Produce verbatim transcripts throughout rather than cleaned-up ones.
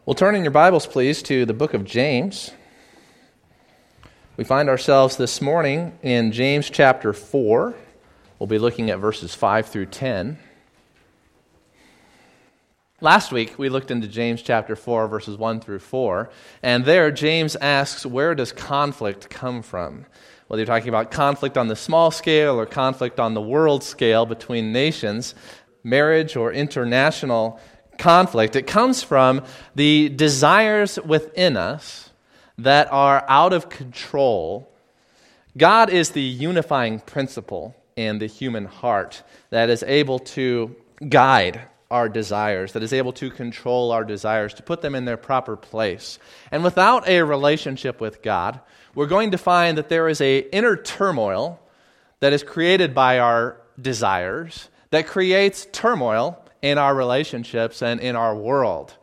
Well, turn in your Bibles, please, to the book of James. We find ourselves this morning in James chapter four. We'll be looking at verses five through ten. Last week, we looked into James chapter four, verses one through four, and there James asks, where does conflict come from? Whether you're talking about conflict on the small scale or conflict on the world scale between nations, marriage or international conflict, it comes from the desires within us that are out of control. God is the unifying principle in the human heart that is able to guide our desires, that is able to control our desires, to put them in their proper place. And without a relationship with God, we're going to find that there is a inner turmoil that is created by our desires, that creates turmoil in our relationships and in our world.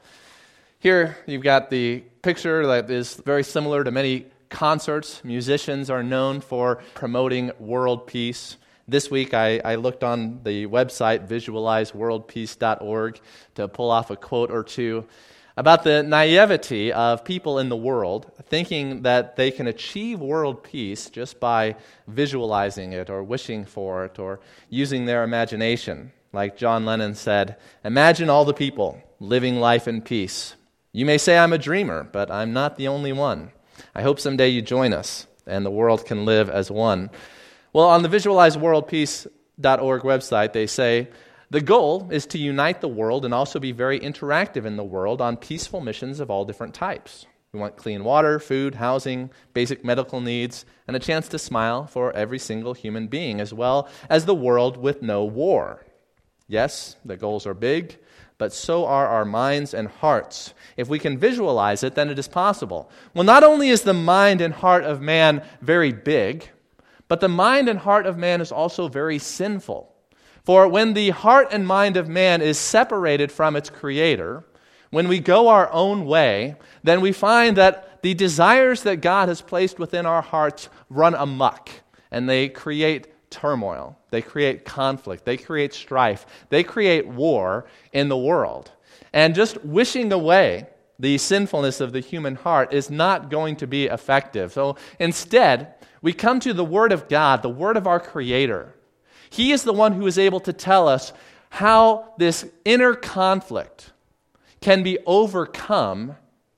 Here you've got the picture that is very similar to many concerts. Musicians are known for promoting world peace. This week I, I looked on the website visualize world peace dot org to pull off a quote or two about the naivety of people in the world thinking that they can achieve world peace just by visualizing it or wishing for it or using their imagination. Like John Lennon said, imagine all the people living life in peace. You may say I'm a dreamer, but I'm not the only one. I hope someday you join us and the world can live as one. Well, on the visualize world peace dot org website, they say, the goal is to unite the world and also be very interactive in the world on peaceful missions of all different types. We want clean water, food, housing, basic medical needs, and a chance to smile for every single human being, as well as the world with no war. Yes, the goals are big, but so are our minds and hearts. If we can visualize it, then it is possible. Well, not only is the mind and heart of man very big, but the mind and heart of man is also very sinful. For when the heart and mind of man is separated from its Creator, when we go our own way, then we find that the desires that God has placed within our hearts run amok, and they create turmoil. They create conflict. They create strife. They create war in the world. And just wishing away the sinfulness of the human heart is not going to be effective. So instead, we come to the Word of God, the Word of our Creator. He is the one who is able to tell us how this inner conflict can be overcome.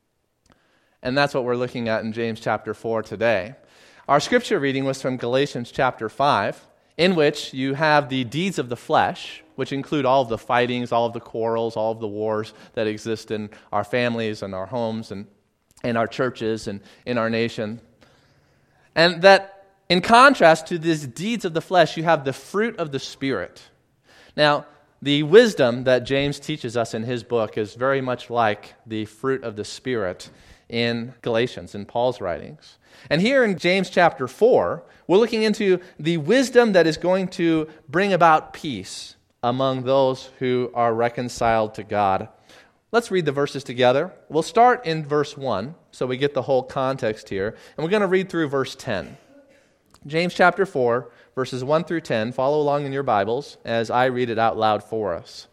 And that's what we're looking at in James chapter four today. Our scripture reading was from Galatians chapter five, in which you have the deeds of the flesh, which include all of the fightings, all of the quarrels, all of the wars that exist in our families and our homes and in our churches and in our nation. And that in contrast to these deeds of the flesh, you have the fruit of the Spirit. Now, the wisdom that James teaches us in his book is very much like the fruit of the Spirit in Galatians, in Paul's writings. And here in James chapter four, we're looking into the wisdom that is going to bring about peace among those who are reconciled to God. Let's read the verses together. We'll start in verse one, so we get the whole context here. And we're going to read through verse ten. James chapter four, verses one through ten. Follow along in your Bibles as I read it out loud for us.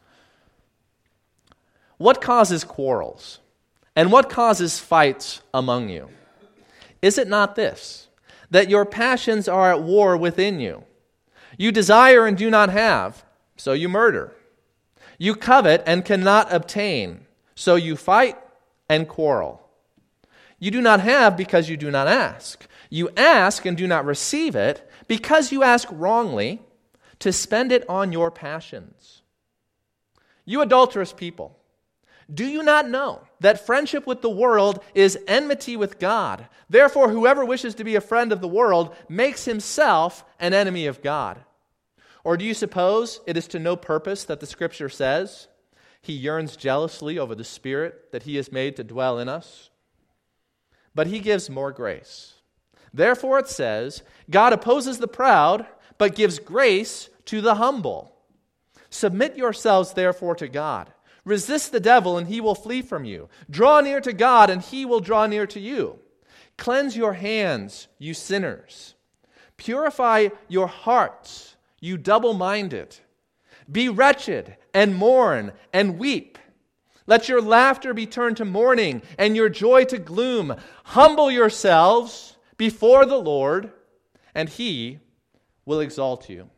What causes quarrels? And what causes fights among you? Is it not this, that your passions are at war within you? You desire and do not have, so you murder. You covet and cannot obtain, so you fight and quarrel. You do not have because you do not ask. You ask and do not receive it because you ask wrongly to spend it on your passions. You adulterous people, do you not know that friendship with the world is enmity with God? Therefore, whoever wishes to be a friend of the world makes himself an enemy of God. Or do you suppose it is to no purpose that the Scripture says, He yearns jealously over the Spirit that He has made to dwell in us? But He gives more grace. Therefore it says, God opposes the proud, but gives grace to the humble. Submit yourselves therefore to God. Resist the devil, and he will flee from you. Draw near to God, and He will draw near to you. Cleanse your hands, you sinners. Purify your hearts, you double-minded. Be wretched, and mourn, and weep. Let your laughter be turned to mourning and your joy to gloom. Humble yourselves before the Lord, and He will exalt you.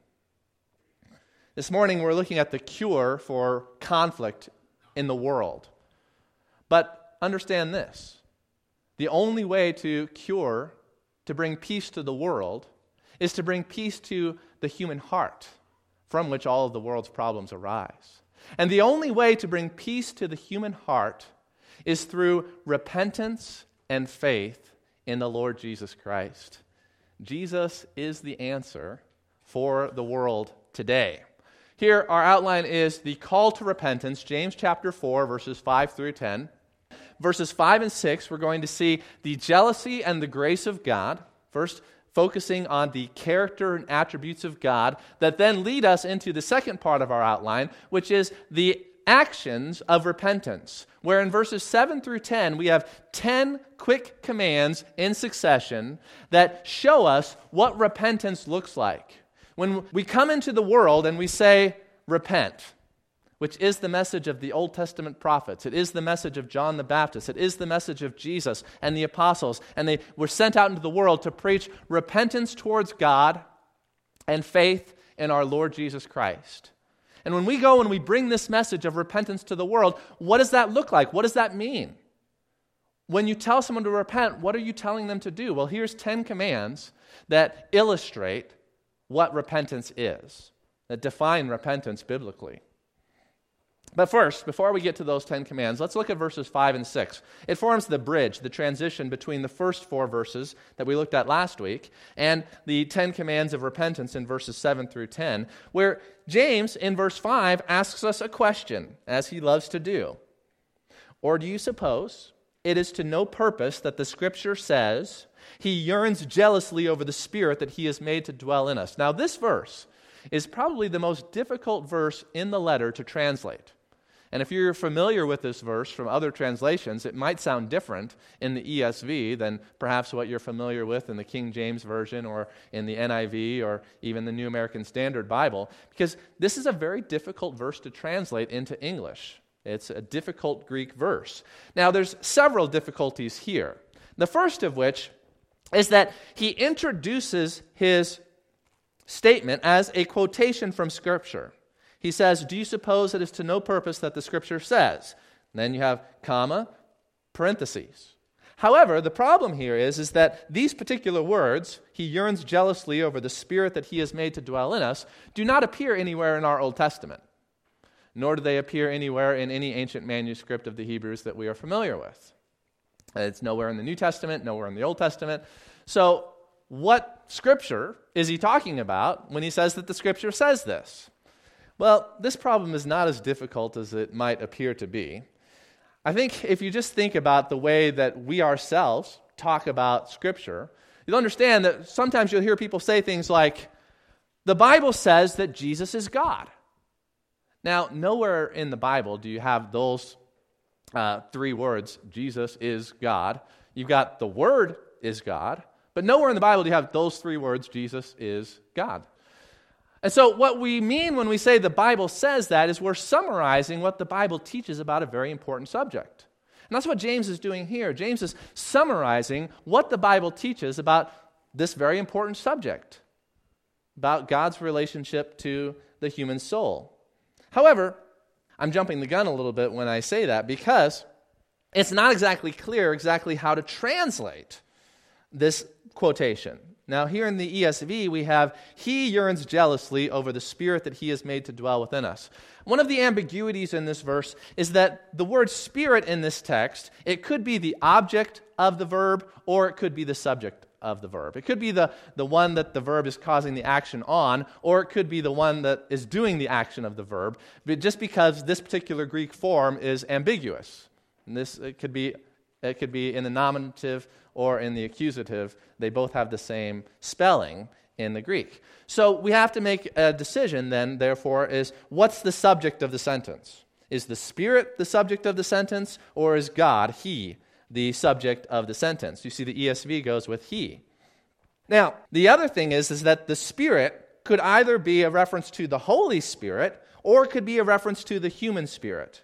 This morning we're looking at the cure for conflict in the world. But understand this. The only way to cure, to bring peace to the world, is to bring peace to the human heart, from which all of the world's problems arise. And the only way to bring peace to the human heart is through repentance and faith in the Lord Jesus Christ. Jesus is the answer for the world today. Here, our outline is the call to repentance, James chapter four, verses five through ten. Verses five and six, we're going to see the jealousy and the grace of God. First, focusing on the character and attributes of God that then lead us into the second part of our outline, which is the actions of repentance, where in verses seven through ten, we have ten quick commands in succession that show us what repentance looks like. When we come into the world and we say, repent, which is the message of the Old Testament prophets. It is the message of John the Baptist. It is the message of Jesus and the apostles. And they were sent out into the world to preach repentance towards God and faith in our Lord Jesus Christ. And when we go and we bring this message of repentance to the world, what does that look like? What does that mean? When you tell someone to repent, what are you telling them to do? Well, here's ten commands that illustrate what repentance is, that define repentance biblically. But first, before we get to those Ten Commands, let's look at verses five and six. It forms the bridge, the transition between the first four verses that we looked at last week and the Ten Commands of repentance in verses seven through ten, where James, in verse five, asks us a question, as he loves to do. Or do you suppose it is to no purpose that the Scripture says, He yearns jealously over the Spirit that He has made to dwell in us? Now, this verse is probably the most difficult verse in the letter to translate. And if you're familiar with this verse from other translations, it might sound different in the E S V than perhaps what you're familiar with in the King James Version or in the N I V or even the New American Standard Bible, because this is a very difficult verse to translate into English. It's a difficult Greek verse. Now, there's several difficulties here. The first of which is that he introduces his statement as a quotation from Scripture. He says, do you suppose it is to no purpose that the Scripture says? And then you have comma, parentheses. However, the problem here is, is that these particular words, He yearns jealously over the Spirit that He has made to dwell in us, do not appear anywhere in our Old Testament, nor do they appear anywhere in any ancient manuscript of the Hebrews that we are familiar with. It's nowhere in the New Testament, nowhere in the Old Testament. So what Scripture is he talking about when he says that the Scripture says this? Well, this problem is not as difficult as it might appear to be. I think if you just think about the way that we ourselves talk about Scripture, you'll understand that sometimes you'll hear people say things like, the Bible says that Jesus is God. Now, nowhere in the Bible do you have those uh, three words, Jesus is God. You've got the Word is God, but nowhere in the Bible do you have those three words, Jesus is God. And so what we mean when we say the Bible says that is we're summarizing what the Bible teaches about a very important subject. And that's what James is doing here. James is summarizing what the Bible teaches about this very important subject, about God's relationship to the human soul. However, I'm jumping the gun a little bit when I say that because it's not exactly clear exactly how to translate this quotation. Now, here in the E S V, we have, He yearns jealously over the Spirit that He has made to dwell within us. One of the ambiguities in this verse is that the word Spirit in this text, it could be the object of the verb or it could be the subject of the verb. It could be the, the one that the verb is causing the action on, or it could be the one that is doing the action of the verb, but just because this particular Greek form is ambiguous. And this it could be it could be in the nominative or in the accusative. They both have the same spelling in the Greek. So we have to make a decision then, therefore, is what's the subject of the sentence? Is the Spirit the subject of the sentence, or is God, He, the subject of the sentence? You see the E S V goes with He. Now, the other thing is, is that the Spirit could either be a reference to the Holy Spirit or it could be a reference to the human spirit.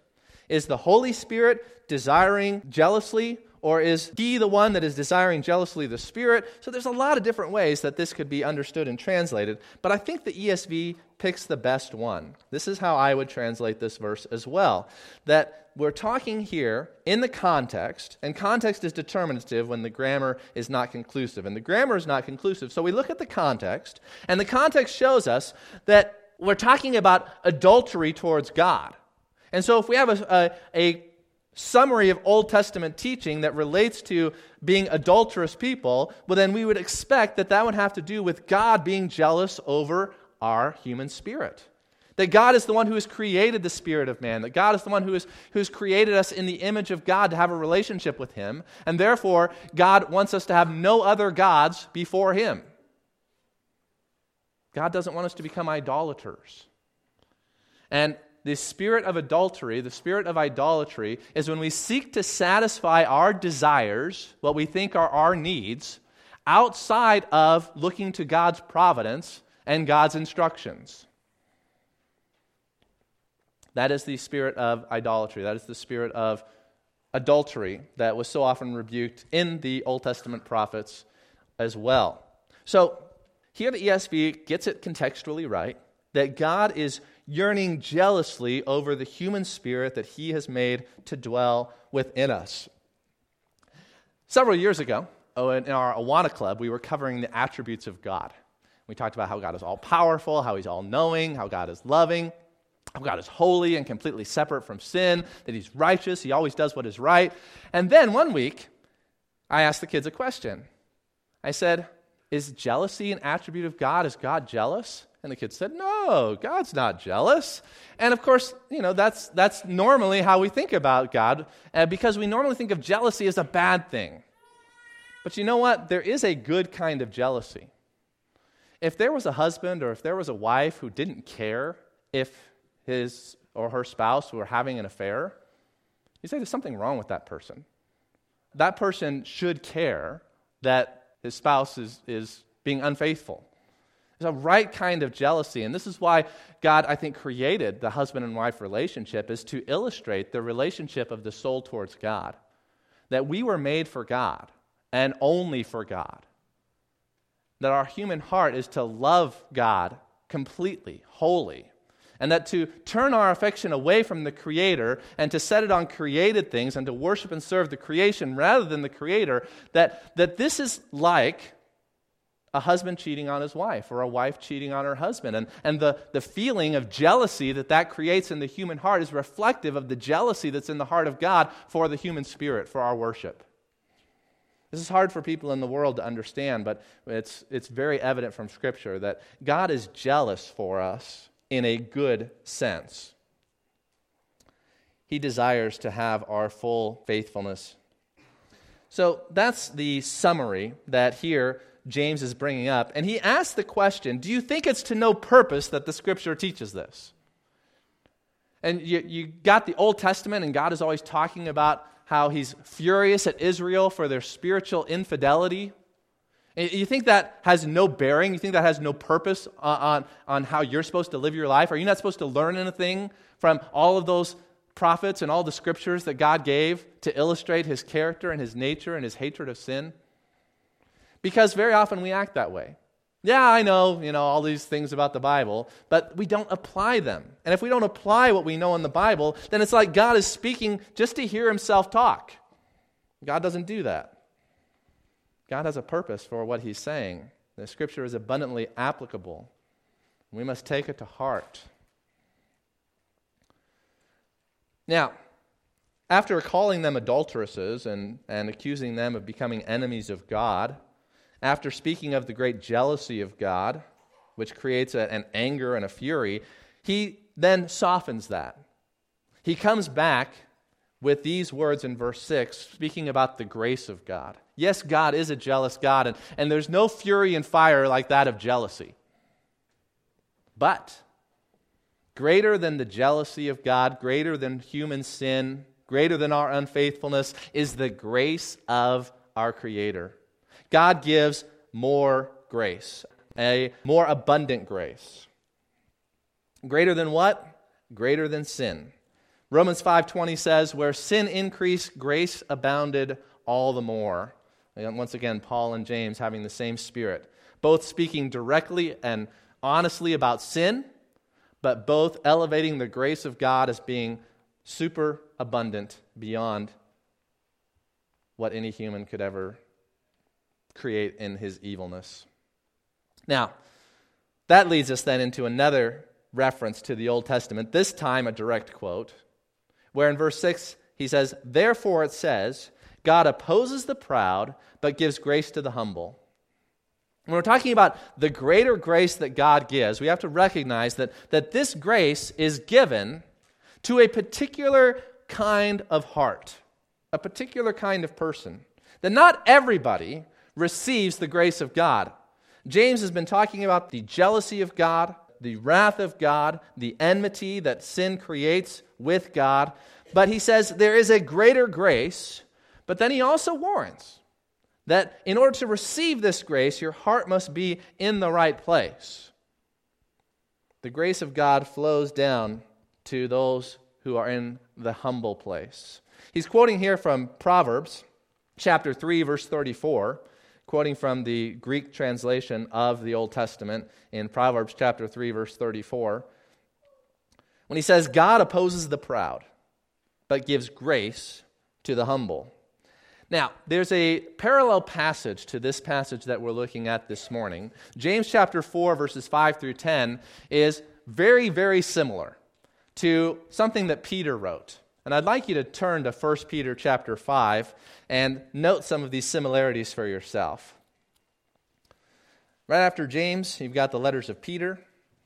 Is the Holy Spirit desiring jealously, or is he the one that is desiring jealously the Spirit? So there's a lot of different ways that this could be understood and translated, but I think the E S V picks the best one. This is how I would translate this verse as well, that we're talking here in the context, and context is determinative when the grammar is not conclusive, and the grammar is not conclusive, so we look at the context, and the context shows us that we're talking about adultery towards God. And so if we have a, a, a summary of Old Testament teaching that relates to being adulterous people, well then we would expect that that would have to do with God being jealous over our human spirit. That God is the one who has created the spirit of man, that God is the one who has, who has created us in the image of God to have a relationship with Him, and therefore God wants us to have no other gods before Him. God doesn't want us to become idolaters. And the spirit of adultery, the spirit of idolatry, is when we seek to satisfy our desires, what we think are our needs, outside of looking to God's providence and God's instructions. That is the spirit of idolatry. That is the spirit of adultery that was so often rebuked in the Old Testament prophets as well. So, here the E S V gets it contextually right, that God is yearning jealously over the human spirit that He has made to dwell within us. Several years ago, in our Awana Club, we were covering the attributes of God. We talked about how God is all-powerful, how He's all-knowing, how God is loving, how God is holy and completely separate from sin, that He's righteous, He always does what is right. And then one week, I asked the kids a question. I said, is jealousy an attribute of God? Is God jealous? And the kids said, no, God's not jealous. And of course, you know, that's that's normally how we think about God, uh, because we normally think of jealousy as a bad thing. But you know what? There is a good kind of jealousy. If there was a husband or if there was a wife who didn't care if his or her spouse were having an affair, you say there's something wrong with that person. That person should care that his spouse is, is being unfaithful. There's a right kind of jealousy, and this is why God, I think, created the husband and wife relationship, is to illustrate the relationship of the soul towards God. That we were made for God, and only for God. That our human heart is to love God completely, wholly, and that to turn our affection away from the Creator and to set it on created things and to worship and serve the creation rather than the Creator, that, that this is like a husband cheating on his wife or a wife cheating on her husband. And, and the, the feeling of jealousy that that creates in the human heart is reflective of the jealousy that's in the heart of God for the human spirit, for our worship. This is hard for people in the world to understand, but it's, it's very evident from Scripture that God is jealous for us in a good sense. He desires to have our full faithfulness. So that's the summary that here James is bringing up. And he asks the question, do you think it's to no purpose that the Scripture teaches this? And you, you got the Old Testament, and God is always talking about how He's furious at Israel for their spiritual infidelity. You think that has no bearing? You think that has no purpose on, on, on how you're supposed to live your life? Are you not supposed to learn anything from all of those prophets and all the scriptures that God gave to illustrate His character and His nature and His hatred of sin? Because very often we act that way. Yeah, I know, you know, all these things about the Bible, but we don't apply them. And if we don't apply what we know in the Bible, then it's like God is speaking just to hear Himself talk. God doesn't do that. God has a purpose for what He's saying. The Scripture is abundantly applicable. We must take it to heart. Now, after calling them adulteresses and, and accusing them of becoming enemies of God, after speaking of the great jealousy of God, which creates a, an anger and a fury, he then softens that. He comes back with these words in verse six, speaking about the grace of God. Yes, God is a jealous God, and, and there's no fury and fire like that of jealousy. But greater than the jealousy of God, greater than human sin, greater than our unfaithfulness, is the grace of our Creator. God gives more grace, a more abundant grace. Greater than what? Greater than sin. Romans five twenty says, where sin increased, grace abounded all the more. And once again, Paul and James having the same spirit, both speaking directly and honestly about sin, but both elevating the grace of God as being super abundant beyond what any human could ever create in his evilness. Now, that leads us then into another reference to the Old Testament, this time a direct quote, where in verse six he says, therefore it says, God opposes the proud, but gives grace to the humble. When we're talking about the greater grace that God gives, we have to recognize that, that this grace is given to a particular kind of heart, a particular kind of person. That not everybody receives the grace of God. James has been talking about the jealousy of God, the wrath of God, the enmity that sin creates with God. But he says there is a greater grace, but then he also warns that in order to receive this grace, your heart must be in the right place. The grace of God flows down to those who are in the humble place. He's quoting here from Proverbs chapter three, verse thirty-four, quoting from the Greek translation of the Old Testament in Proverbs chapter three, verse thirty-four, when he says, God opposes the proud, but gives grace to the humble. Now, there's a parallel passage to this passage that we're looking at this morning. James chapter four, verses five through ten is very, very similar to something that Peter wrote. And I'd like you to turn to First Peter chapter five and note some of these similarities for yourself. Right after James, you've got the letters of Peter.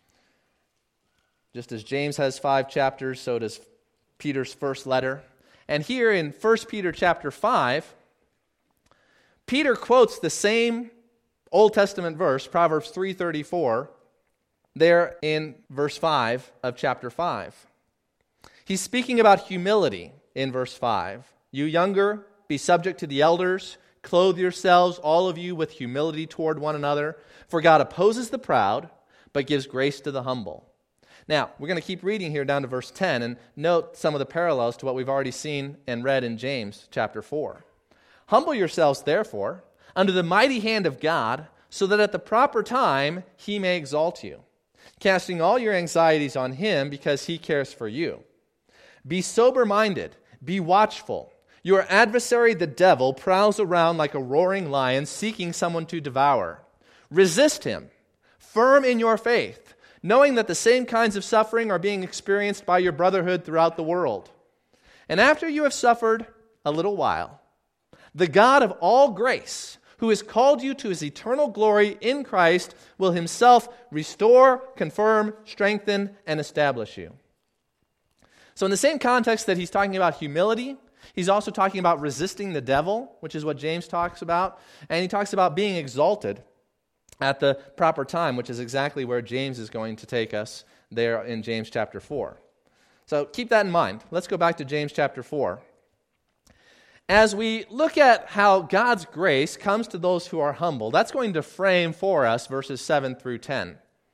Just as James has five chapters, so does Peter's first letter. And here in First Peter chapter five, Peter quotes the same Old Testament verse, Proverbs three thirty-four, there in verse five of chapter five. He's speaking about humility in verse five. You younger, be subject to the elders. Clothe yourselves, all of you, with humility toward one another. For God opposes the proud, but gives grace to the humble. Now, we're going to keep reading here down to verse ten and note some of the parallels to what we've already seen and read in James chapter four. Humble yourselves, therefore, under the mighty hand of God, so that at the proper time he may exalt you, casting all your anxieties on him because he cares for you. Be sober-minded, be watchful. Your adversary, the devil, prowls around like a roaring lion, seeking someone to devour. Resist him, firm in your faith, knowing that the same kinds of suffering are being experienced by your brotherhood throughout the world. And after you have suffered a little while, the God of all grace, who has called you to his eternal glory in Christ, will himself restore, confirm, strengthen, and establish you. So in the same context that he's talking about humility, he's also talking about resisting the devil, which is what James talks about, and he talks about being exalted at the proper time, which is exactly where James is going to take us there in James chapter four. So keep that in mind. Let's go back to James chapter four. As we look at how God's grace comes to those who are humble, that's going to frame for us verses seven through ten.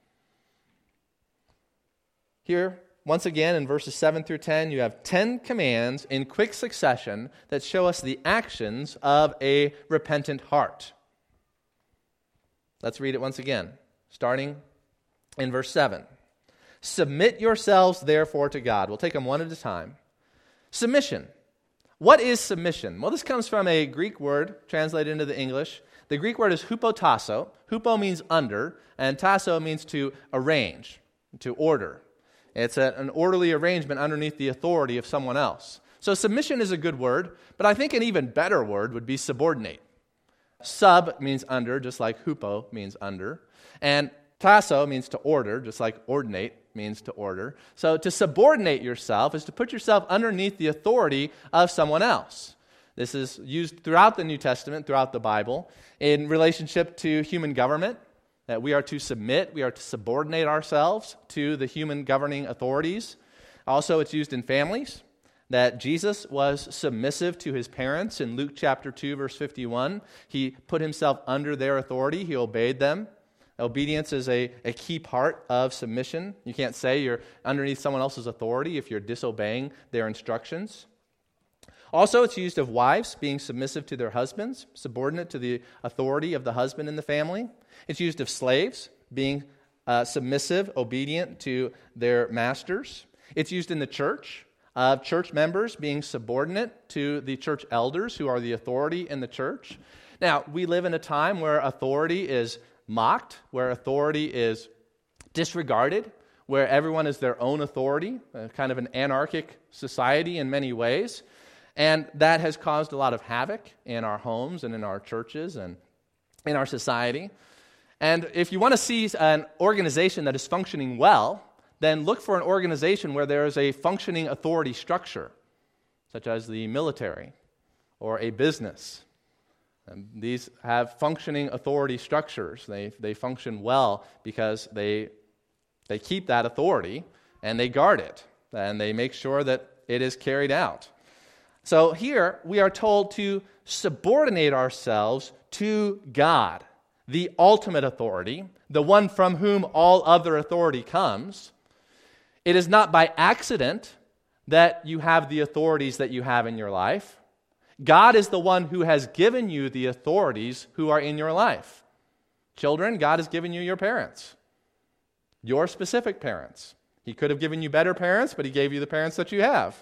Here, once again, in verses seven through ten, you have ten commands in quick succession that show us the actions of a repentant heart. Let's read it once again, starting in verse seven. Submit yourselves, therefore, to God. We'll take them one at a time. Submission. What is submission? Well, this comes from a Greek word translated into the English. The Greek word is hupotasso. Hupo means under, and tasso means to arrange, to order. It's a, an orderly arrangement underneath the authority of someone else. So submission is a good word, but I think an even better word would be subordinate. Sub means under, just like hupo means under. And tasso means to order, just like ordinate means to order. So to subordinate yourself is to put yourself underneath the authority of someone else. This is used throughout the New Testament, throughout the Bible, in relationship to human government, that we are to submit, we are to subordinate ourselves to the human governing authorities. Also, it's used in families, that Jesus was submissive to his parents. In Luke chapter two, verse fifty-one, he put himself under their authority. He obeyed them. Obedience is a, a key part of submission. You can't say you're underneath someone else's authority if you're disobeying their instructions. Also, it's used of wives being submissive to their husbands, subordinate to the authority of the husband in the family. It's used of slaves being uh, submissive, obedient to their masters. It's used in the church of church members being subordinate to the church elders who are the authority in the church. Now, we live in a time where authority is mocked, where authority is disregarded, where everyone is their own authority, uh, kind of an anarchic society in many ways. And that has caused a lot of havoc in our homes and in our churches and in our society. And if you want to see an organization that is functioning well, then look for an organization where there is a functioning authority structure, such as the military or a business. And these have functioning authority structures. They they function well because they they keep that authority and they guard it and they make sure that it is carried out. So here we are told to subordinate ourselves to God, the ultimate authority, the one from whom all other authority comes. It is not by accident that you have the authorities that you have in your life. God is the one who has given you the authorities who are in your life. Children, God has given you your parents, your specific parents. He could have given you better parents, but He gave you the parents that you have.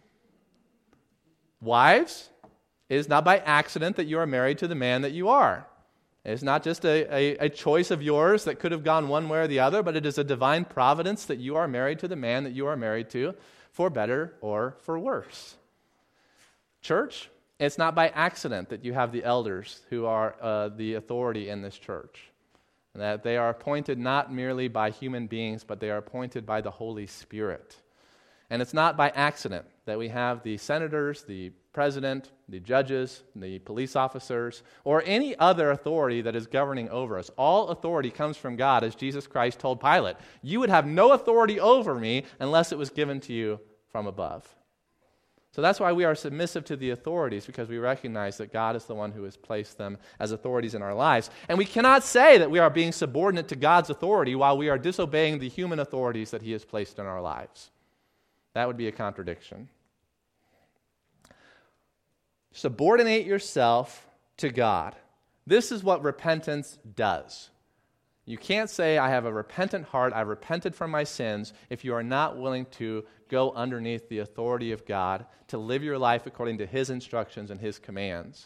Wives, it is not by accident that you are married to the man that you are. It's not just a, a, a choice of yours that could have gone one way or the other, but it is a divine providence that you are married to the man that you are married to, for better or for worse. Church, it's not by accident that you have the elders who are uh, the authority in this church. That they are appointed not merely by human beings, but they are appointed by the Holy Spirit. And it's not by accident that we have the senators, the president, the judges, the police officers, or any other authority that is governing over us. All authority comes from God, as Jesus Christ told Pilate. You would have no authority over me unless it was given to you from above. So that's why we are submissive to the authorities, because we recognize that God is the one who has placed them as authorities in our lives. And we cannot say that we are being subordinate to God's authority while we are disobeying the human authorities that He has placed in our lives. That would be a contradiction. Subordinate yourself to God. This is what repentance does. You can't say, I have a repentant heart, I've repented from my sins, if you are not willing to go underneath the authority of God, to live your life according to His instructions and His commands.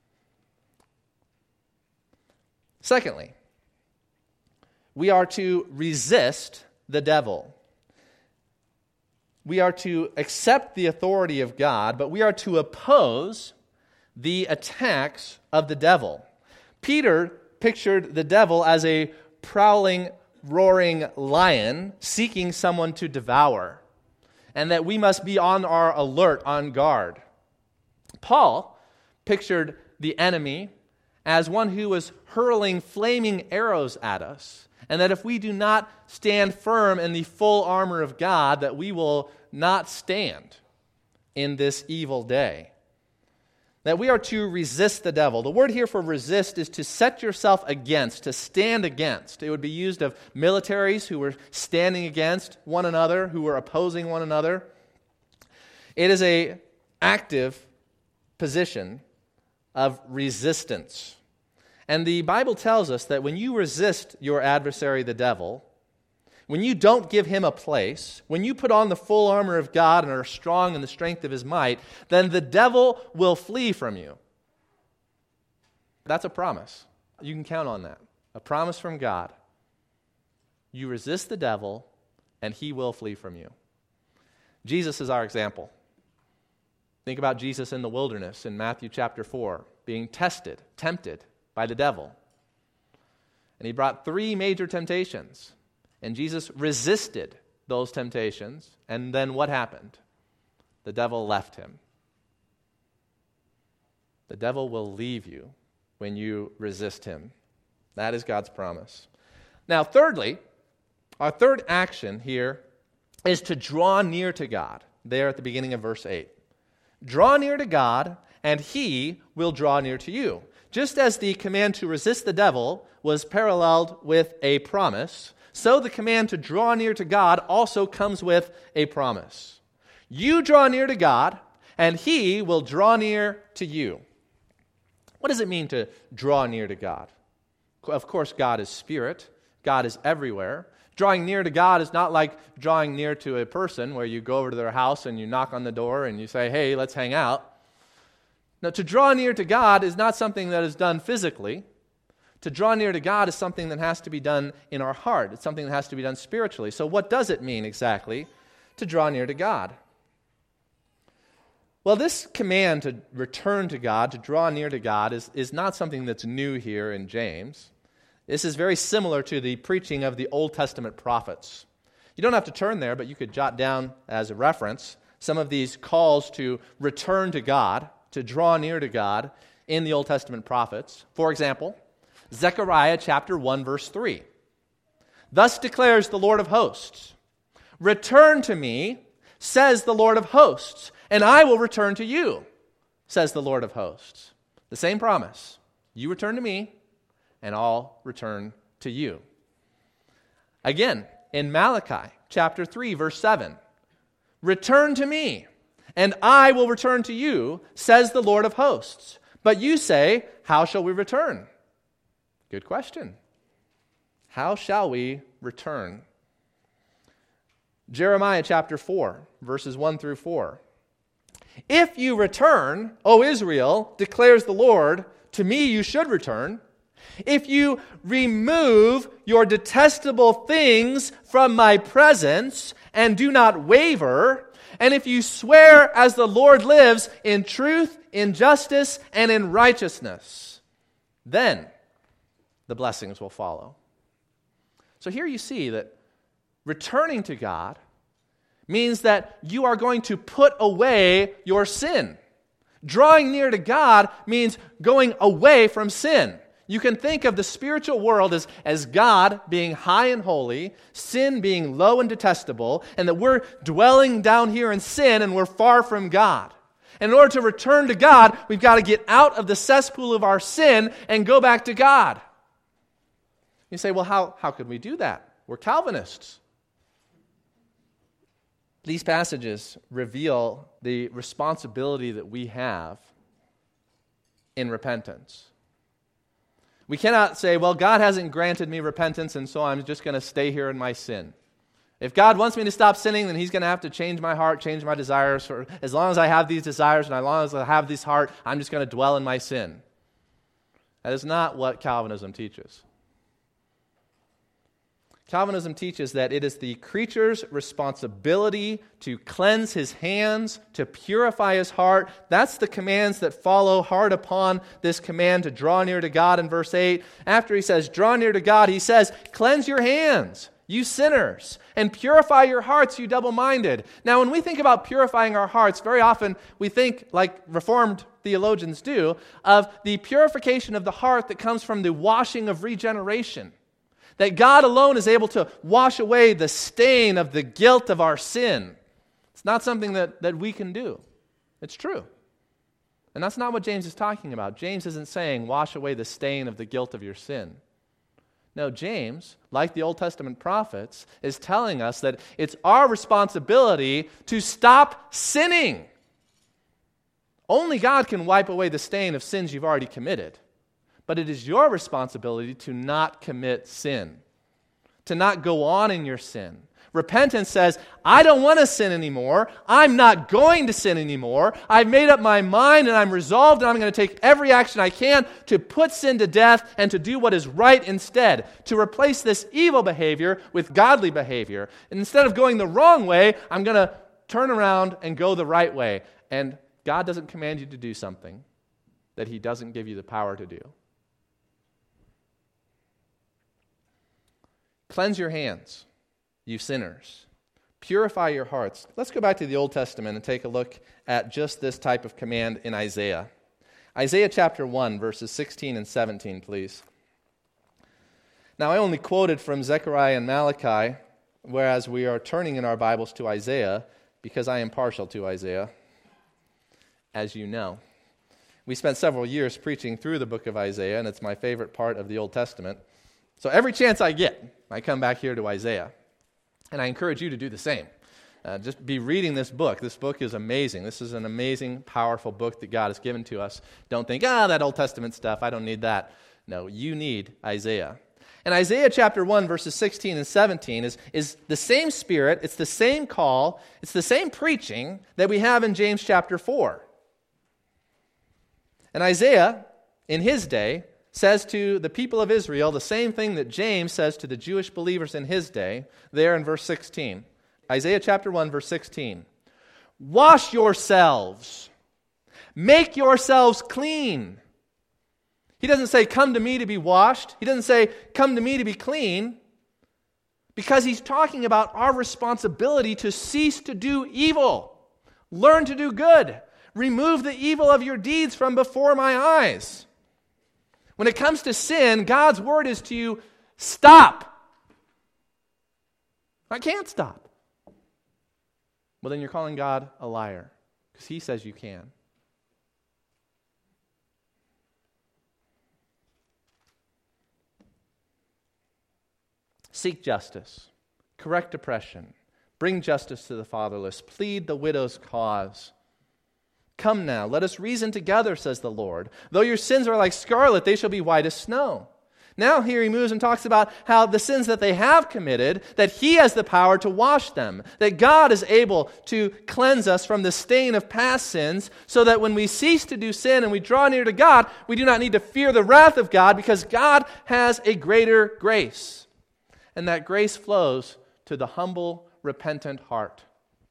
Secondly, we are to resist the devil. We are to accept the authority of God, but we are to oppose the attacks of the devil. Peter pictured the devil as a prowling, roaring lion seeking someone to devour, and that we must be on our alert, on guard. Paul pictured the enemy as one who was hurling flaming arrows at us, and that if we do not stand firm in the full armor of God, that we will not stand in this evil day. That we are to resist the devil. The word here for resist is to set yourself against, to stand against. It would be used of militaries who were standing against one another, who were opposing one another. It is an active position of resistance. And the Bible tells us that when you resist your adversary, the devil, when you don't give him a place, when you put on the full armor of God and are strong in the strength of His might, then the devil will flee from you. That's a promise. You can count on that. A promise from God. You resist the devil, and he will flee from you. Jesus is our example. Think about Jesus in the wilderness in Matthew chapter four, being tested, tempted by the devil. And he brought three major temptations. And Jesus resisted those temptations. And then what happened? The devil left him. The devil will leave you when you resist him. That is God's promise. Now, thirdly, our third action here is to draw near to God. There at the beginning of verse eight. Draw near to God, and He will draw near to you. Just as the command to resist the devil was paralleled with a promise, so the command to draw near to God also comes with a promise. You draw near to God, and He will draw near to you. What does it mean to draw near to God? Of course, God is spirit. God is everywhere. Drawing near to God is not like drawing near to a person where you go over to their house and you knock on the door and you say, hey, let's hang out. Now, to draw near to God is not something that is done physically. To draw near to God is something that has to be done in our heart. It's something that has to be done spiritually. So what does it mean exactly to draw near to God? Well, this command to return to God, to draw near to God, is, is not something that's new here in James. This is very similar to the preaching of the Old Testament prophets. You don't have to turn there, but you could jot down as a reference some of these calls to return to God, to draw near to God in the Old Testament prophets. For example, Zechariah chapter one, verse three. Thus declares the Lord of hosts, return to me, says the Lord of hosts, and I will return to you, says the Lord of hosts. The same promise. You return to me, and I'll return to you. Again, in Malachi chapter three, verse seven, return to me, and I will return to you, says the Lord of hosts. But you say, how shall we return? Good question. How shall we return? Jeremiah chapter four, verses one through four. If you return, O Israel, declares the Lord, to me you should return. If you remove your detestable things from my presence and do not waver, and if you swear as the Lord lives in truth, in justice, and in righteousness, then the blessings will follow. So here you see that returning to God means that you are going to put away your sin. Drawing near to God means going away from sin. You can think of the spiritual world as, as God being high and holy, sin being low and detestable, and that we're dwelling down here in sin and we're far from God. And in order to return to God, we've got to get out of the cesspool of our sin and go back to God. You say, well, how, how could we do that? We're Calvinists. These passages reveal the responsibility that we have in repentance. We cannot say, well, God hasn't granted me repentance, and so I'm just going to stay here in my sin. If God wants me to stop sinning, then He's going to have to change my heart, change my desires. For as long as I have these desires and as long as I have this heart, I'm just going to dwell in my sin. That is not what Calvinism teaches. Calvinism teaches that it is the creature's responsibility to cleanse his hands, to purify his heart. That's the commands that follow hard upon this command to draw near to God in verse eight. After he says, draw near to God, he says, cleanse your hands, you sinners, and purify your hearts, you double-minded. Now, when we think about purifying our hearts, very often we think, like Reformed theologians do, of the purification of the heart that comes from the washing of regeneration. That God alone is able to wash away the stain of the guilt of our sin. It's not something that, that we can do. It's true. And that's not what James is talking about. James isn't saying, wash away the stain of the guilt of your sin. No, James, like the Old Testament prophets, is telling us that it's our responsibility to stop sinning. Only God can wipe away the stain of sins you've already committed. But it is your responsibility to not commit sin, to not go on in your sin. Repentance says, I don't want to sin anymore. I'm not going to sin anymore. I've made up my mind and I'm resolved and I'm going to take every action I can to put sin to death and to do what is right instead, to replace this evil behavior with godly behavior. And instead of going the wrong way, I'm going to turn around and go the right way. And God doesn't command you to do something that He doesn't give you the power to do. Cleanse your hands, you sinners. Purify your hearts. Let's go back to the Old Testament and take a look at just this type of command in Isaiah. Isaiah chapter one, verses sixteen and seventeen, please. Now, I only quoted from Zechariah and Malachi, whereas we are turning in our Bibles to Isaiah because I am partial to Isaiah, as you know. We spent several years preaching through the book of Isaiah, and it's my favorite part of the Old Testament. So every chance I get, I come back here to Isaiah. And I encourage you to do the same. Uh, just be reading this book. This book is amazing. This is an amazing, powerful book that God has given to us. Don't think, ah, that Old Testament stuff, I don't need that. No, you need Isaiah. And Isaiah chapter one, verses sixteen and seventeen is, is the same spirit, it's the same call, it's the same preaching that we have in James chapter four. And Isaiah, in his day, says to the people of Israel the same thing that James says to the Jewish believers in his day, there in verse sixteen. Isaiah chapter one, verse sixteen. Wash yourselves. Make yourselves clean. He doesn't say, come to me to be washed. He doesn't say, come to me to be clean. Because he's talking about our responsibility to cease to do evil. Learn to do good. Remove the evil of your deeds from before my eyes. When it comes to sin, God's word is to you, stop. I can't stop. Well, then you're calling God a liar, because he says you can. Seek justice, correct oppression, bring justice to the fatherless, plead the widow's cause. Come now, let us reason together, says the Lord. Though your sins are like scarlet, they shall be white as snow. Now here he moves and talks about how the sins that they have committed, that he has the power to wash them, that God is able to cleanse us from the stain of past sins, so that when we cease to do sin and we draw near to God, we do not need to fear the wrath of God, because God has a greater grace. And that grace flows to the humble, repentant heart.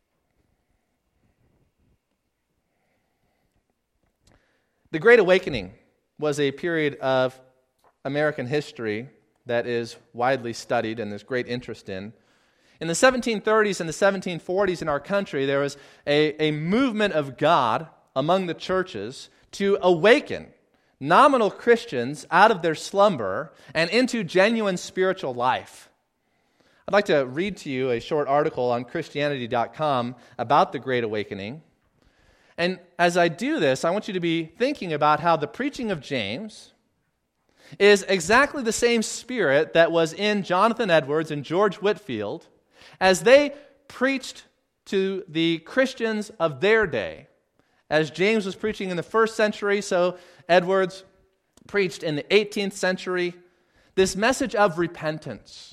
The Great Awakening was a period of American history that is widely studied and there's great interest in. In the seventeen thirties and the seventeen forties in our country, there was a, a movement of God among the churches to awaken nominal Christians out of their slumber and into genuine spiritual life. I'd like to read to you a short article on Christianity dot com about the Great Awakening. And as I do this, I want you to be thinking about how the preaching of James is exactly the same spirit that was in Jonathan Edwards and George Whitefield as they preached to the Christians of their day. As James was preaching in the first century, so Edwards preached in the eighteenth century, this message of repentance.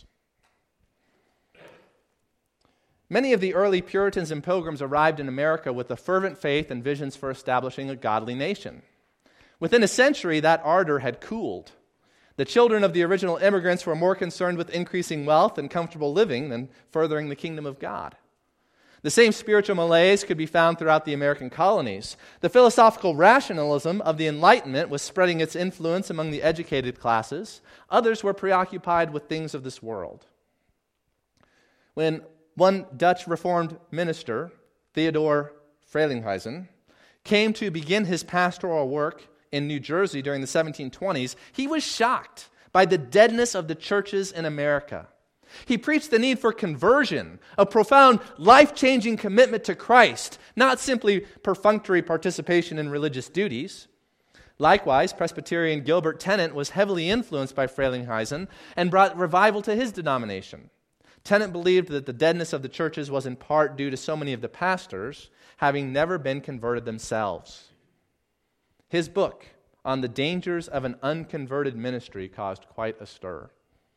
Many of the early Puritans and Pilgrims arrived in America with a fervent faith and visions for establishing a godly nation. Within a century, that ardor had cooled. The children of the original immigrants were more concerned with increasing wealth and comfortable living than furthering the kingdom of God. The same spiritual malaise could be found throughout the American colonies. The philosophical rationalism of the Enlightenment was spreading its influence among the educated classes. Others were preoccupied with things of this world. When one Dutch Reformed minister, Theodore Frelinghuysen, came to begin his pastoral work in New Jersey during the seventeen twenties, he was shocked by the deadness of the churches in America. He preached the need for conversion, a profound, life-changing commitment to Christ, not simply perfunctory participation in religious duties. Likewise, Presbyterian Gilbert Tennant was heavily influenced by Frelinghuysen and brought revival to his denomination. Tennant believed that the deadness of the churches was in part due to so many of the pastors having never been converted themselves. His book on the dangers of an unconverted ministry caused quite a stir.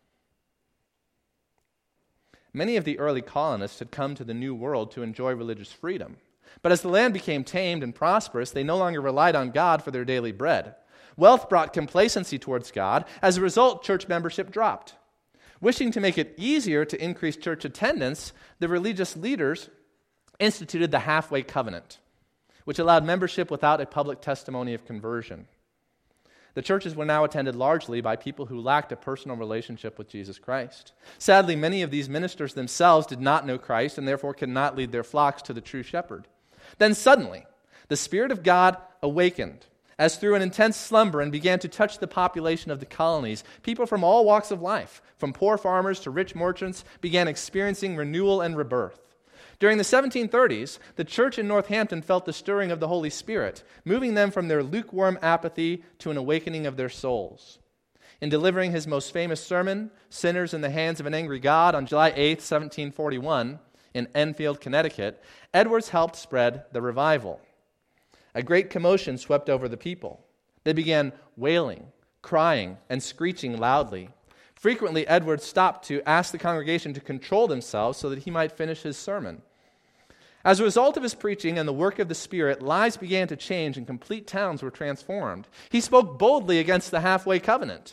Many of the early colonists had come to the New World to enjoy religious freedom. But as the land became tamed and prosperous, they no longer relied on God for their daily bread. Wealth brought complacency towards God. As a result, church membership dropped. Wishing to make it easier to increase church attendance, the religious leaders instituted the halfway covenant, which allowed membership without a public testimony of conversion. The churches were now attended largely by people who lacked a personal relationship with Jesus Christ. Sadly, many of these ministers themselves did not know Christ and therefore could not lead their flocks to the true shepherd. Then suddenly, the Spirit of God awakened as through an intense slumber and began to touch the population of the colonies. People from all walks of life, from poor farmers to rich merchants, began experiencing renewal and rebirth. During the seventeen thirties, the church in Northampton felt the stirring of the Holy Spirit, moving them from their lukewarm apathy to an awakening of their souls. In delivering his most famous sermon, Sinners in the Hands of an Angry God, on July eighth, seventeen forty-one, in Enfield, Connecticut, Edwards helped spread the revival. A great commotion swept over the people. They began wailing, crying, and screeching loudly. Frequently, Edwards stopped to ask the congregation to control themselves so that he might finish his sermon. As a result of his preaching and the work of the Spirit, lives began to change and complete towns were transformed. He spoke boldly against the halfway covenant.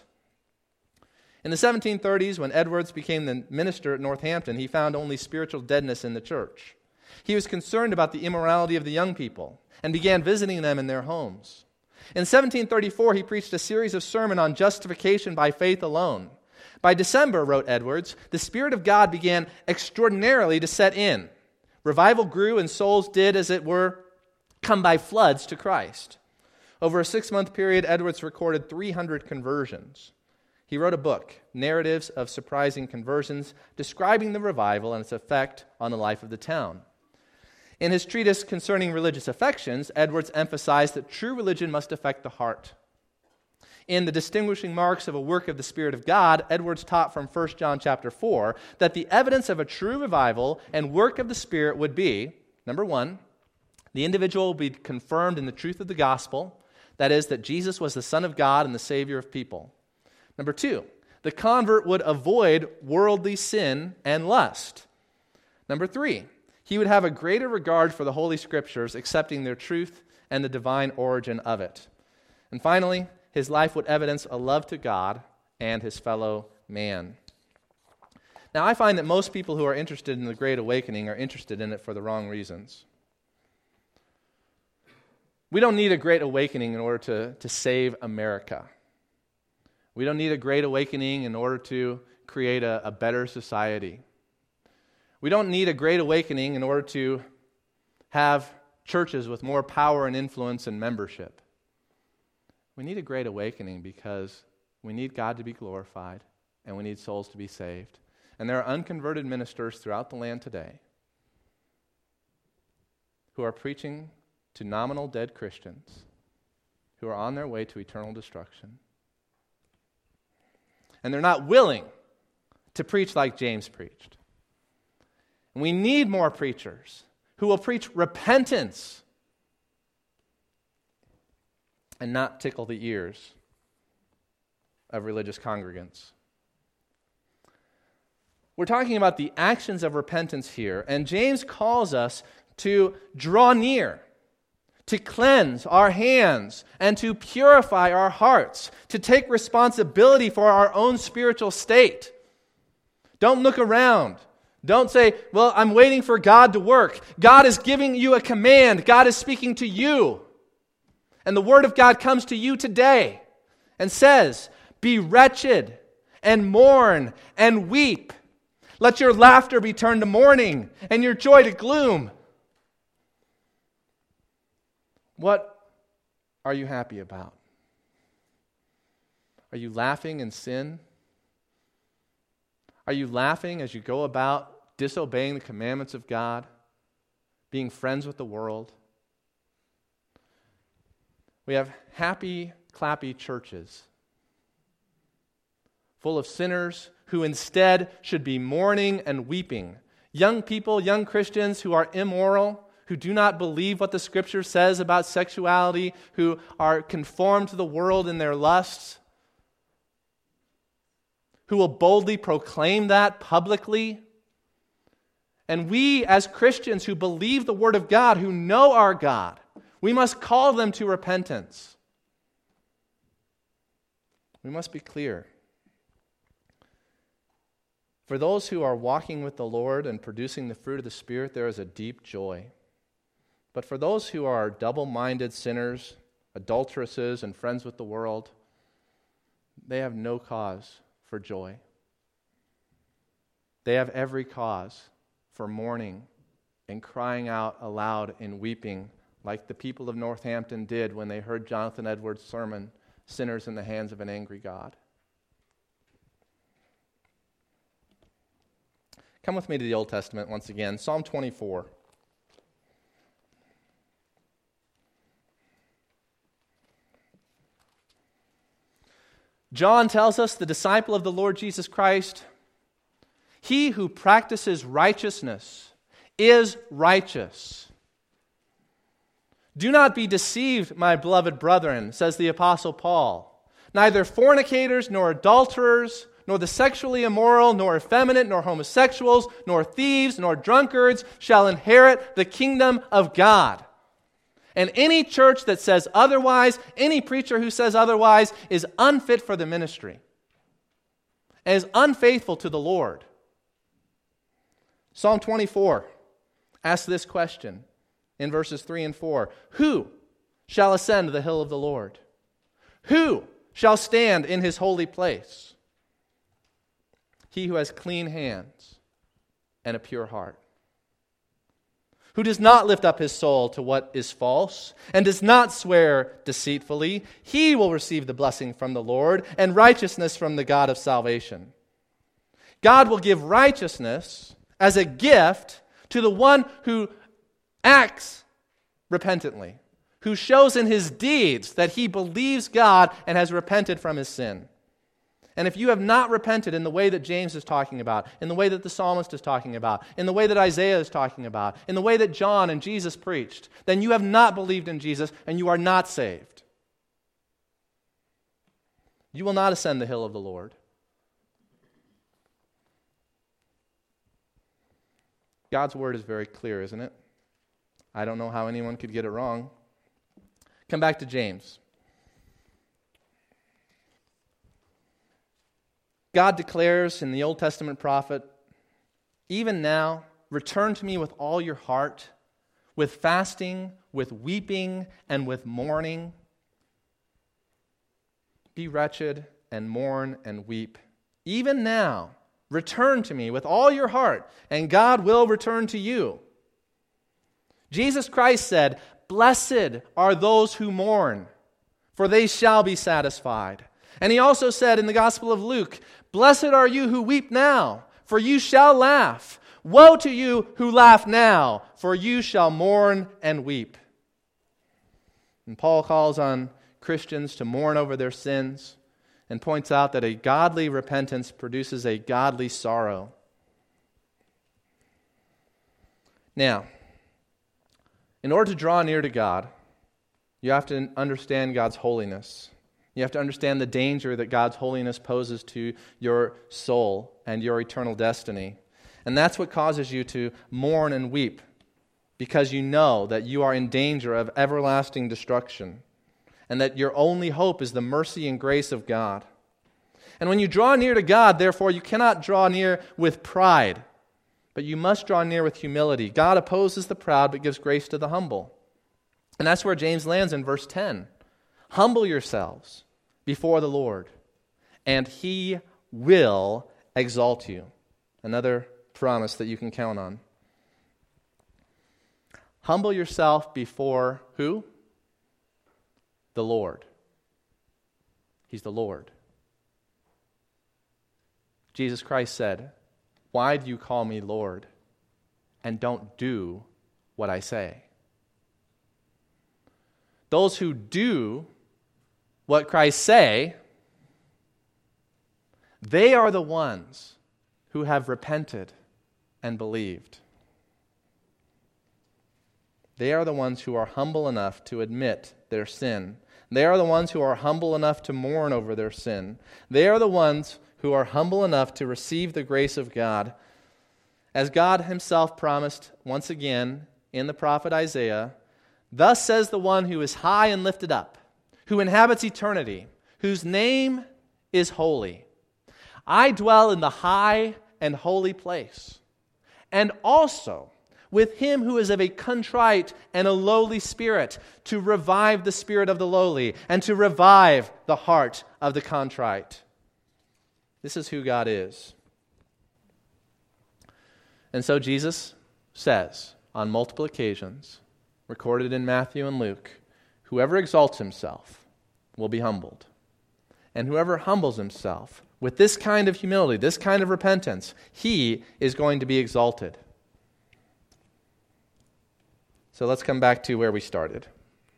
In the seventeen thirties, when Edwards became the minister at Northampton, he found only spiritual deadness in the church. He was concerned about the immorality of the young people and began visiting them in their homes. In seventeen thirty-four, he preached a series of sermons on justification by faith alone. By December, wrote Edwards, the Spirit of God began extraordinarily to set in. Revival grew and souls did, as it were, come by floods to Christ. Over a six-month period, Edwards recorded three hundred conversions. He wrote a book, Narratives of Surprising Conversions, describing the revival and its effect on the life of the town. In his treatise concerning religious affections, Edwards emphasized that true religion must affect the heart. In the distinguishing marks of a work of the Spirit of God, Edwards taught from First John chapter four that the evidence of a true revival and work of the Spirit would be, number one, the individual will be confirmed in the truth of the gospel, that is, that Jesus was the Son of God and the Savior of people. Number two, the convert would avoid worldly sin and lust. Number three, he would have a greater regard for the Holy Scriptures, accepting their truth and the divine origin of it. And finally, his life would evidence a love to God and his fellow man. Now, I find that most people who are interested in the Great Awakening are interested in it for the wrong reasons. We don't need a Great Awakening in order to, to save America. We don't need a Great Awakening in order to create a, a better society. We don't need a Great Awakening in order to have churches with more power and influence and membership. We need a Great Awakening because we need God to be glorified and we need souls to be saved. And there are unconverted ministers throughout the land today who are preaching to nominal dead Christians who are on their way to eternal destruction. And they're not willing to preach like James preached. And we need more preachers who will preach repentance and not tickle the ears of religious congregants. We're talking about the actions of repentance here, and James calls us to draw near, to cleanse our hands, and to purify our hearts, to take responsibility for our own spiritual state. Don't look around. Don't say, well, I'm waiting for God to work. God is giving you a command. God is speaking to you. And the Word of God comes to you today and says, be wretched and mourn and weep. Let your laughter be turned to mourning and your joy to gloom. What are you happy about? Are you laughing in sin? Are you laughing as you go about disobeying the commandments of God, being friends with the world? We have happy, clappy churches full of sinners who instead should be mourning and weeping. Young people, young Christians who are immoral, who do not believe what the Scripture says about sexuality, who are conformed to the world in their lusts, who will boldly proclaim that publicly. And we, as Christians who believe the Word of God, who know our God, we must call them to repentance. We must be clear. For those who are walking with the Lord and producing the fruit of the Spirit, there is a deep joy. But for those who are double-minded sinners, adulteresses, and friends with the world, they have no cause for joy. They have every cause for mourning and crying out aloud and weeping, like the people of Northampton did when they heard Jonathan Edwards' sermon, Sinners in the Hands of an Angry God. Come with me to the Old Testament once again, Psalm twenty-four. John tells us, the disciple of the Lord Jesus Christ, he who practices righteousness is righteous. Do not be deceived, my beloved brethren, says the Apostle Paul. Neither fornicators, nor adulterers, nor the sexually immoral, nor effeminate, nor homosexuals, nor thieves, nor drunkards shall inherit the kingdom of God. And any church that says otherwise, any preacher who says otherwise, is unfit for the ministry and is unfaithful to the Lord. Psalm twenty-four asks this question in verses three and four. Who shall ascend the hill of the Lord? Who shall stand in his holy place? He who has clean hands and a pure heart, who does not lift up his soul to what is false, and does not swear deceitfully, he will receive the blessing from the Lord and righteousness from the God of salvation. God will give righteousness as a gift to the one who acts repentantly, who shows in his deeds that he believes God and has repented from his sin. And if you have not repented in the way that James is talking about, in the way that the psalmist is talking about, in the way that Isaiah is talking about, in the way that John and Jesus preached, then you have not believed in Jesus and you are not saved. You will not ascend the hill of the Lord. God's word is very clear, isn't it? I don't know how anyone could get it wrong. Come back to James. God declares in the Old Testament prophet, even now, return to me with all your heart, with fasting, with weeping, and with mourning. Be wretched and mourn and weep. Even now, return to me with all your heart, and God will return to you. Jesus Christ said, blessed are those who mourn, for they shall be satisfied. And he also said in the Gospel of Luke, blessed are you who weep now, for you shall laugh. Woe to you who laugh now, for you shall mourn and weep. And Paul calls on Christians to mourn over their sins and points out that a godly repentance produces a godly sorrow. Now, in order to draw near to God, you have to understand God's holiness. You have to understand the danger that God's holiness poses to your soul and your eternal destiny. And that's what causes you to mourn and weep, because you know that you are in danger of everlasting destruction, and that your only hope is the mercy and grace of God. And when you draw near to God, therefore, you cannot draw near with pride, but you must draw near with humility. God opposes the proud, but gives grace to the humble. And that's where James lands in verse ten. Humble yourselves before the Lord, and He will exalt you. Another promise that you can count on. Humble yourself before who? The Lord. He's the Lord. Jesus Christ said, why do you call me Lord and don't do what I say? Those who do what Christ say, they are the ones who have repented and believed. They are the ones who are humble enough to admit their sin. They are the ones who are humble enough to mourn over their sin. They are the ones who are humble enough to receive the grace of God. As God himself promised once again in the prophet Isaiah, thus says the one who is high and lifted up, who inhabits eternity, whose name is holy. I dwell in the high and holy place, and also with him who is of a contrite and a lowly spirit, to revive the spirit of the lowly, and to revive the heart of the contrite. This is who God is. And so Jesus says on multiple occasions, recorded in Matthew and Luke, whoever exalts himself will be humbled, and whoever humbles himself with this kind of humility, this kind of repentance, he is going to be exalted. So let's come back to where we started.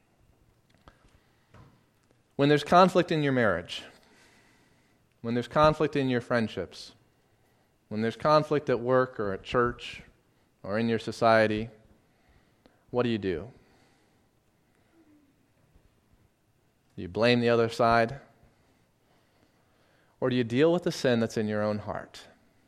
When there's conflict in your marriage, when there's conflict in your friendships, when there's conflict at work or at church or in your society, what do you do? Do you blame the other side? Or do you deal with the sin that's in your own heart?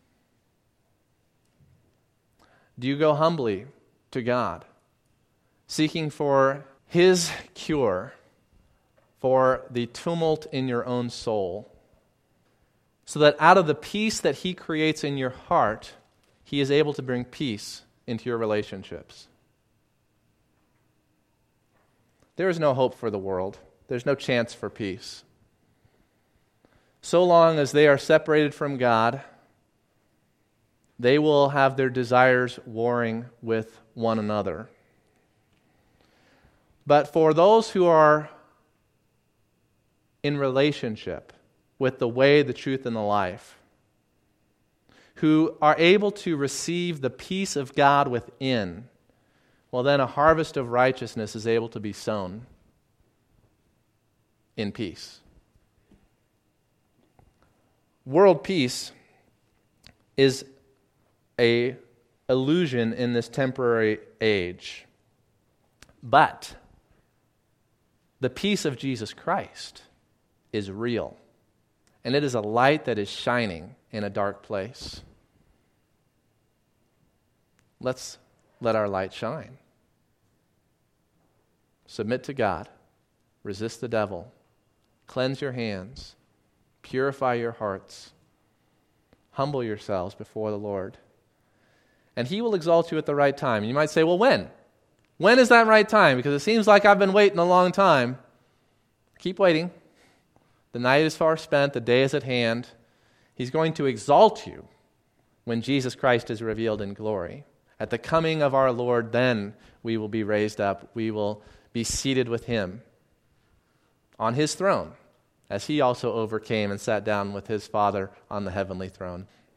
Do you go humbly to God, seeking for His cure for the tumult in your own soul, so that out of the peace that He creates in your heart, He is able to bring peace into your relationships? There is no hope for the world. There's no chance for peace. So long as they are separated from God, they will have their desires warring with one another. But for those who are in relationship with the way, the truth, and the life, who are able to receive the peace of God within, well, then a harvest of righteousness is able to be sown in peace. World peace is a illusion in this temporary age. But the peace of Jesus Christ is real. And it is a light that is shining in a dark place. Let's let our light shine. Submit to God. Resist the devil. Cleanse your hands. Purify your hearts. Humble yourselves before the Lord. And He will exalt you at the right time. You might say, well, when? When is that right time? Because it seems like I've been waiting a long time. Keep waiting. The night is far spent. The day is at hand. He's going to exalt you when Jesus Christ is revealed in glory. At the coming of our Lord, then we will be raised up. We will be seated with Him on His throne, as He also overcame and sat down with His Father on the heavenly throne.